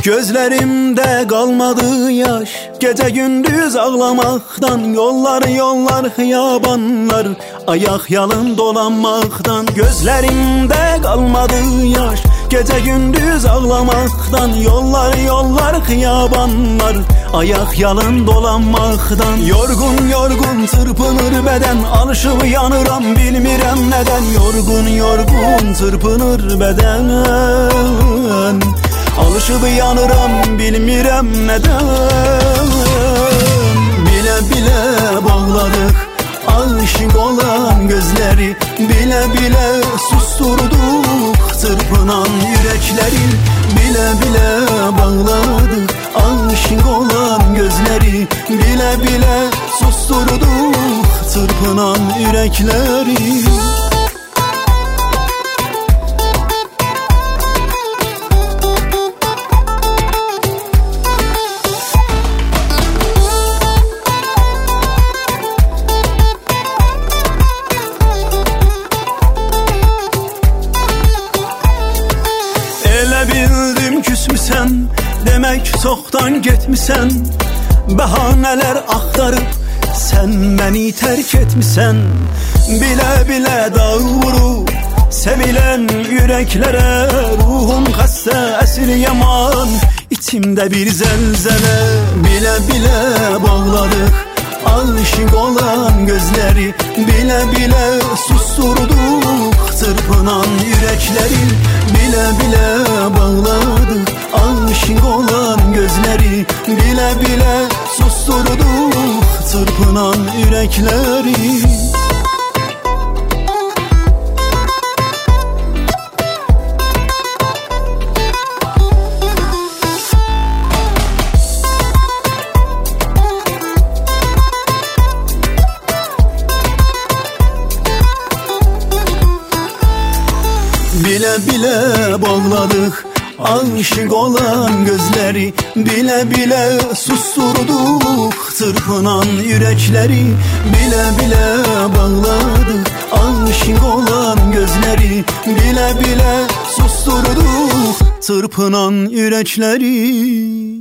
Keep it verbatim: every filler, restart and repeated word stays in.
Gözlerimde kalmadı yaş, gece gündüz ağlamaktan. Yollar yollar hıyabanlar, ayak yalın dolanmaktan. Gözlerimde kalmadı yaş, gece gündüz ağlamaktan. Yollar yollar hıyabanlar, ayak yalın dolanmaktan. Yorgun yorgun çırpınır beden, alışıp yanıram bilmirem neden. Yorgun yorgun çırpınır beden, alışıp yanıram bilmirem neden. Bile bile bağladık aşık olan gözleri, bile bile susturduk çırpınan yürekleri. Bile bile bağladık aşık olan gözleri, bile bile susturduk çırpınan yürekleri. Bildim küsmüsən, demek çoktan getmisən. Bahaneler aktarıp sen beni terk etmisən. Bile bile dağ vurup sevilen yüreklere, ruhum xəstə əsir yaman, içimde bir zelzele. Bile bile bağladık aşık olan gözleri, bile bile susturduk çırpınan yürekleri. Bile bile bağladık aşık olan gözleri, bile bile susturduk çırpınan yürekleri. Bile bile bağladık aşık olan gözleri, bile bile susturduk çırpınan yürekleri. Bile bile bağladık aşık olan gözleri, bile bile susturduk çırpınan yürekleri.